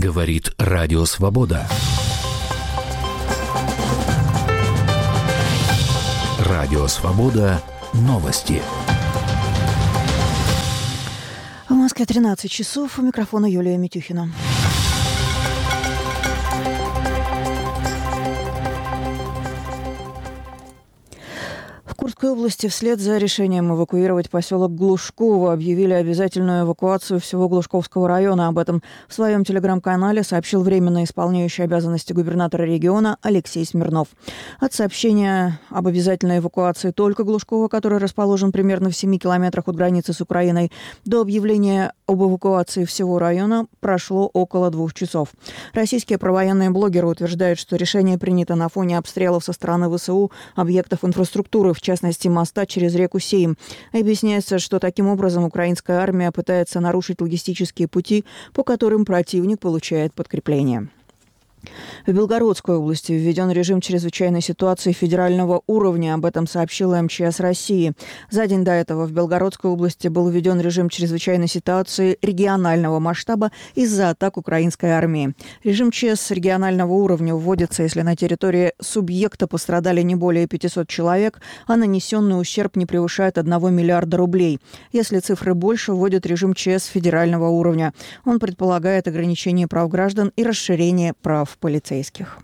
Говорит Радио Свобода. Радио Свобода. Новости. В Москве 13 часов. У микрофона Юлия Митюхина. В Курской области вслед за решением эвакуировать поселок Глушково объявили обязательную эвакуацию всего Глушковского района. Об этом в своем телеграм-канале сообщил временно исполняющий обязанности губернатора региона Алексей Смирнов. От сообщения об обязательной эвакуации только Глушкова, который расположен примерно в 7 километрах от границы с Украиной, до объявления об эвакуации всего района прошло около 2 часов. Российские провоенные блогеры утверждают, что решение принято на фоне обстрелов со стороны ВСУ объектов инфраструктуры, в частности моста через реку Сейм. Объясняется, что таким образом украинская армия пытается нарушить логистические пути, по которым противник получает подкрепление. В Белгородской области введен режим чрезвычайной ситуации федерального уровня. Об этом сообщила МЧС России. За день до этого в Белгородской области был введен режим чрезвычайной ситуации регионального масштаба из-за атак украинской армии. Режим ЧС регионального уровня вводится, если на территории субъекта пострадали не более 500 человек, а нанесенный ущерб не превышает 1 миллиарда рублей. Если цифры больше, вводят режим ЧС федерального уровня. Он предполагает ограничение прав граждан и расширение прав полицейских.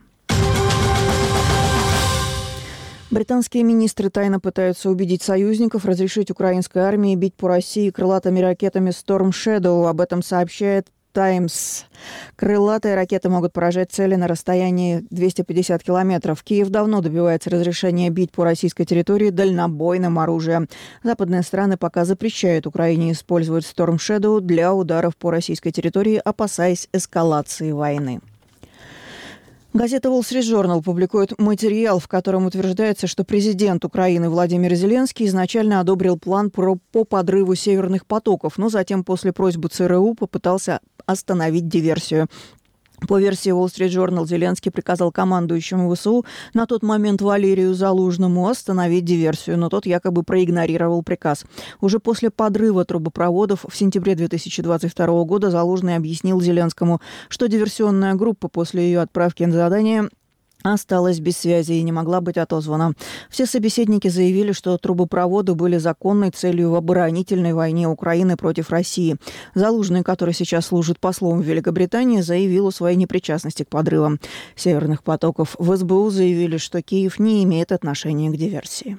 Британские министры тайно пытаются убедить союзников разрешить украинской армии бить по России крылатыми ракетами Storm Shadow. Об этом сообщает Times. Крылатые ракеты могут поражать цели на расстоянии 250 километров. Киев давно добивается разрешения бить по российской территории дальнобойным оружием. Западные страны пока запрещают Украине использовать Storm Shadow для ударов по российской территории, опасаясь эскалации войны. Газета Wall Street Journal публикует материал, в котором утверждается, что президент Украины Владимир Зеленский изначально одобрил план по подрыву северных потоков, но затем после просьбы ЦРУ попытался остановить диверсию. По версии Wall Street Journal, Зеленский приказал командующему ВСУ на тот момент Валерию Залужному остановить диверсию, но тот якобы проигнорировал приказ. Уже после подрыва трубопроводов в сентябре 2022 года Залужный объяснил Зеленскому, что диверсионная группа после ее отправки на задание осталась без связи и не могла быть отозвана. Все собеседники заявили, что трубопроводы были законной целью в оборонительной войне Украины против России. Залужный, который сейчас служит послом в Великобритании, заявил о своей непричастности к подрывам северных потоков. В СБУ заявили, что Киев не имеет отношения к диверсии.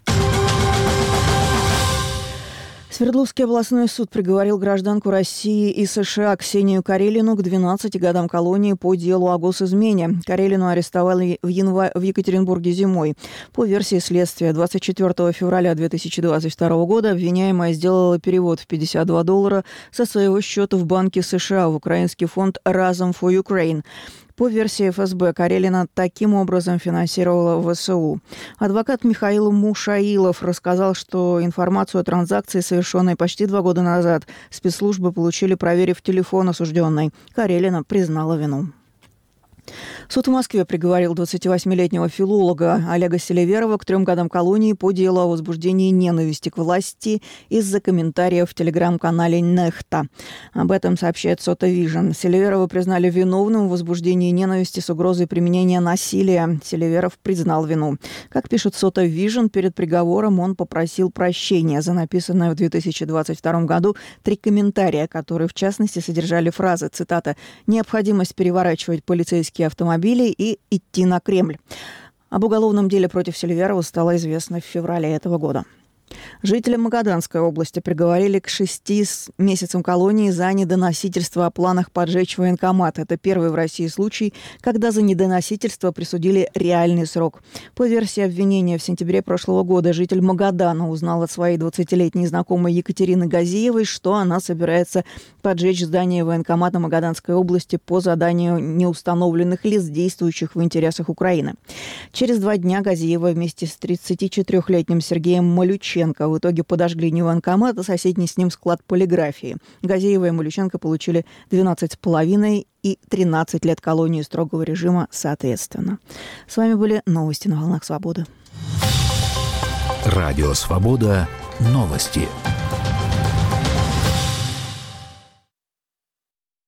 Свердловский областной суд приговорил гражданку России и США Ксению Карелину к 12 годам колонии по делу о госизмене. Карелину арестовали в Екатеринбурге зимой. По версии следствия, 24 февраля 2022 года обвиняемая сделала перевод в $52 со своего счета в Банке США в украинский фонд «Разом for Ukraine». По версии ФСБ, Карелина таким образом финансировала ВСУ. Адвокат Михаил Мушаилов рассказал, что информацию о транзакции, совершенной почти 2 года назад, спецслужбы получили, проверив телефон осужденной. Карелина признала вину. Суд в Москве приговорил 28-летнего филолога Олега Селиверова к 3 годам колонии по делу о возбуждении ненависти к власти из-за комментариев в телеграм-канале «Нехта». Об этом сообщает Сота Вижн. Селиверова признали виновным в возбуждении ненависти с угрозой применения насилия. Селиверов признал вину. Как пишет Сота Вижн, перед приговором он попросил прощения за написанное в 2022 году 3 комментария, которые в частности содержали фразы, цитата, «необходимость переворачивать полицейские автомобили и идти на Кремль». Об уголовном деле против Селиверова стало известно в феврале этого года. Жителям Магаданской области приговорили к 6 месяцам колонии за недоносительство о планах поджечь военкомат. Это первый в России случай, когда за недоносительство присудили реальный срок. По версии обвинения, в сентябре прошлого года житель Магадана узнал от своей 20-летней знакомой Екатерины Газиевой, что она собирается поджечь здание военкомата Магаданской области по заданию неустановленных лиц, действующих в интересах Украины. Через 2 дня Газиева вместе с 34-летним Сергеем Малюченко в итоге подожгли не военкомат, а соседний с ним склад полиграфии. Газиева и Малюченко получили 12,5 и 13 лет колонии строгого режима соответственно. С вами были новости на волнах Свободы. Радио Свобода. Новости.